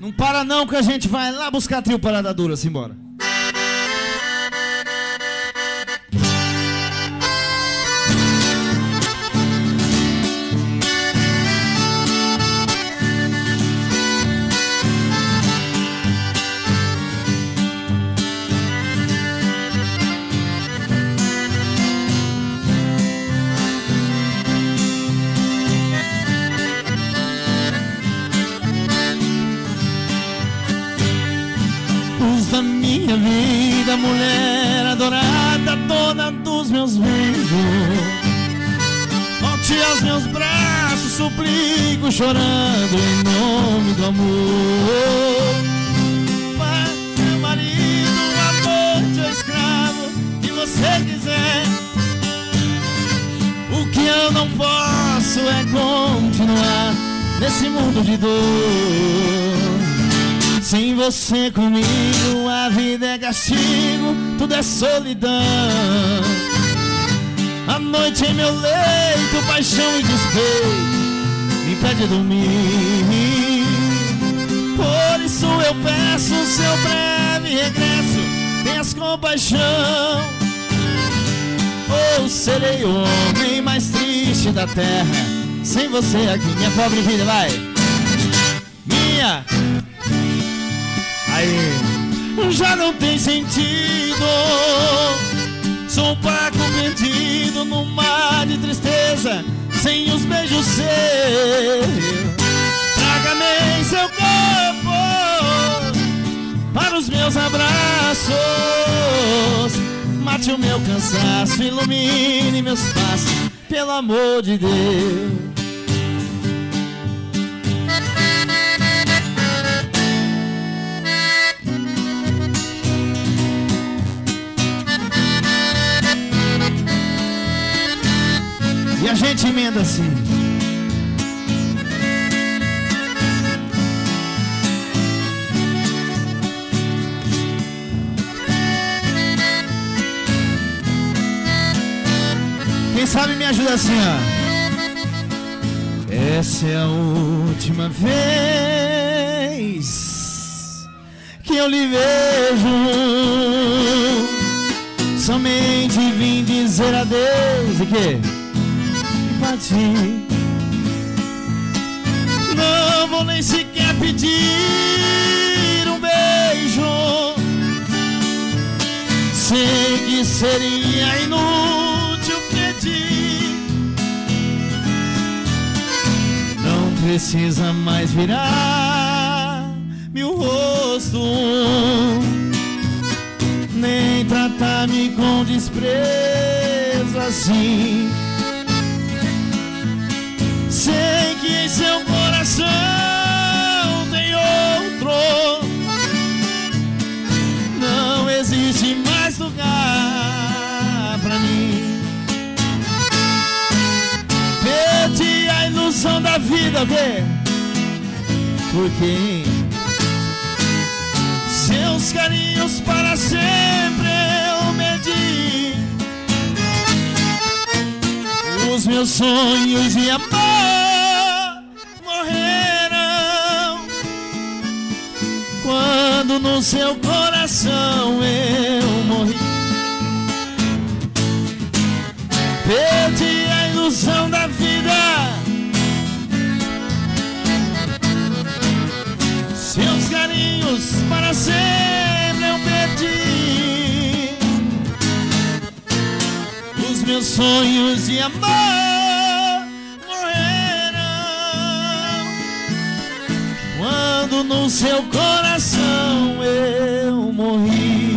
Não para não que a gente vai lá buscar trio Parada Dura, simbora. Da minha vida, mulher adorada, dona dos meus beijos, volte aos meus braços, suplico, chorando em nome do amor. Mas meu marido, amante ou escravo, que você quiser, o que eu não posso é continuar nesse mundo de dor. Sem você comigo, a vida é castigo, tudo é solidão. A noite em meu leito, paixão e despeito me impede de dormir. Por isso eu peço o seu breve regresso, tenhas compaixão. Ou serei o homem mais triste da terra, sem você aqui, minha pobre vida, vai. Minha... Aí, já não tem sentido. Sou um barco perdido no mar de tristeza, sem os beijos seus. Traga-me em seu corpo para os meus abraços. Mate o meu cansaço, ilumine meus passos, pelo amor de Deus. E a gente emenda assim. Quem sabe me ajuda assim, ó. Essa é a última vez que eu lhe vejo. Somente vim dizer adeus. E quê? Não vou nem sequer pedir um beijo. Sei que seria inútil pedir. Não precisa mais virar meu rosto, nem tratar-me com desprezo assim. Sei que em seu coração tem outro. Não existe mais lugar pra mim. Perdi a ilusão da vida, vê? Porque seus carinhos para sempre eu medi. Os meus sonhos de amor morreram quando no seu coração eu morri. Perdi a ilusão da vida. Seus carinhos para sempre eu perdi. Os meus sonhos de amor quando no seu coração eu morri.